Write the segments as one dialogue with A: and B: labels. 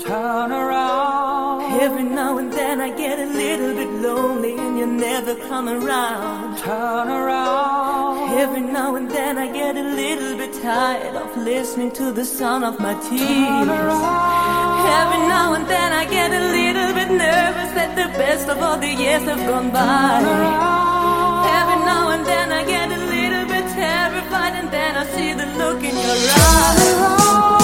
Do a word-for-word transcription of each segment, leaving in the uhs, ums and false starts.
A: turn around.
B: Every now and then I get a little bit lonely and you never come around.
A: Turn around.
B: Every now and then I get a little bit tired of listening to the sound of my tears. Every now and then I get a little bit nervous that the best of all the years have gone by. Every now and then I get a little bit terrified, and then I see the look in your eyes.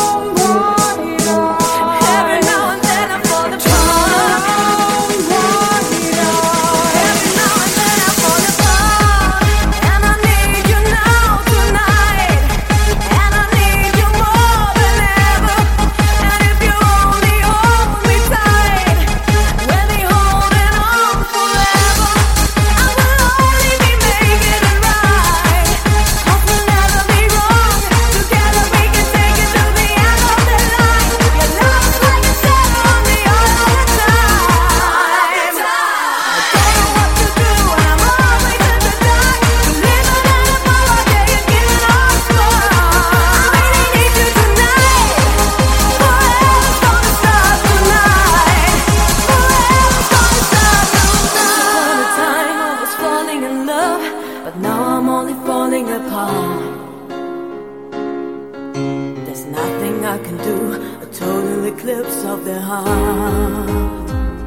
B: But now I'm only falling apart. There's nothing I can do, a total eclipse of the heart.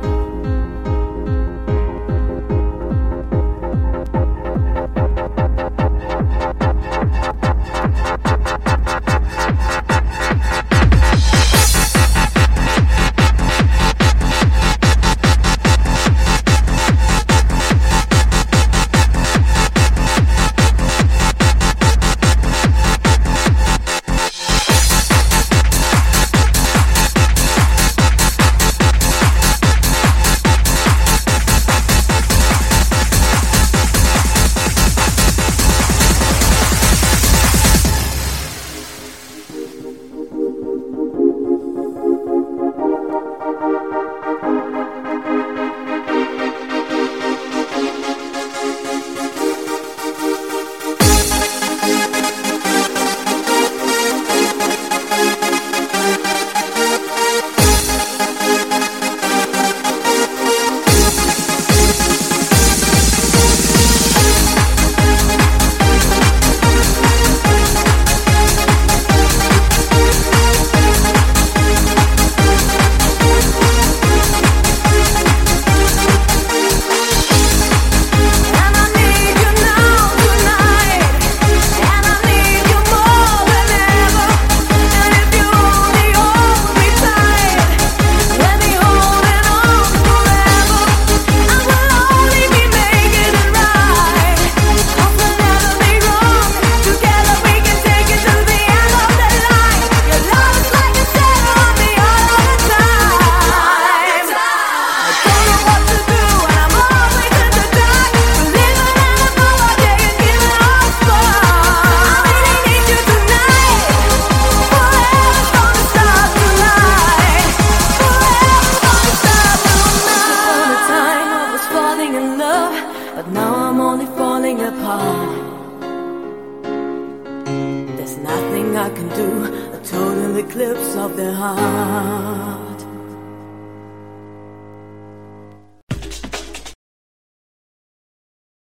B: But now I'm only falling apart. There's nothing I can do, a total eclipse of the heart.